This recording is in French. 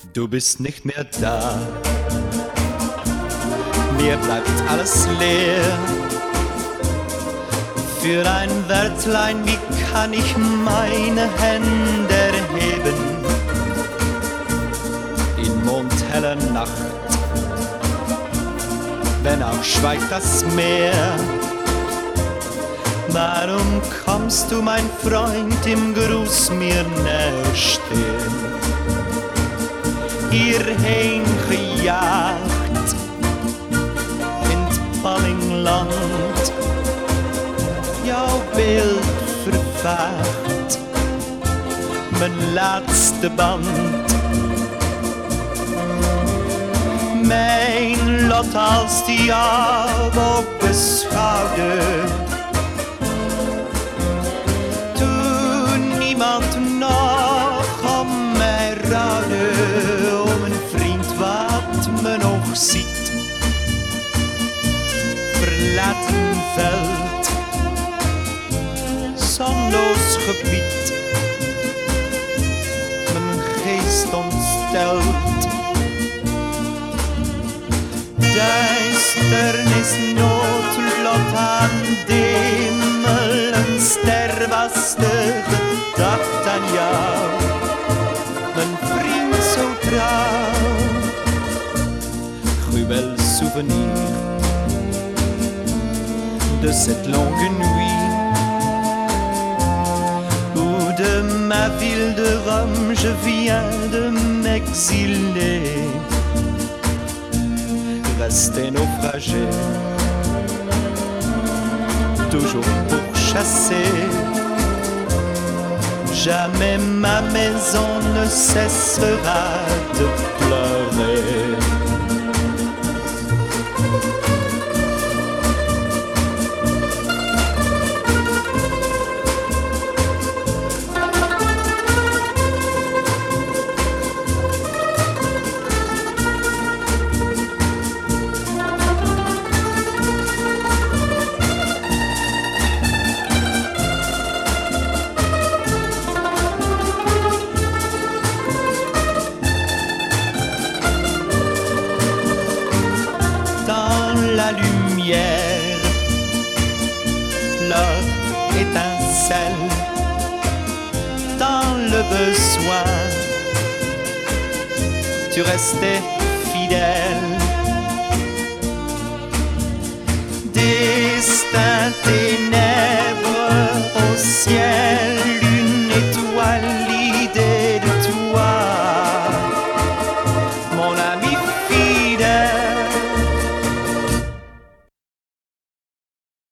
Du bist nicht mehr da, mir bleibt alles leer. Für ein Wörtlein, wie kann ich meine Hände erheben? In mondheller Nacht, wenn auch schweigt das Meer. Warum kommst du, mein Freund, im Gruß mir näher stehen? Hierheen gejagt in het Ballingland, jouw beeld vervaagt mijn laatste band. Mijn lot als die jou op de schouder, toen niemand nog om mij rouwde, om een vriend wat me nog ziet. Verlaten veld, zonloos gebied, mijn geest ontstelt. Duisternis, noodlot aan demel, een ster was de gedacht aan jou, mijn vriend zo trouw. Cruel souvenir de cette longue nuit où de ma ville de Rome je viens de m'exiler. Resté naufragé, toujours pourchassé. Jamais ma maison ne cessera de pleurer. La lumière, l'or étincelle dans le besoin. Tu restais fidèle. Destin, ténèbres au ciel.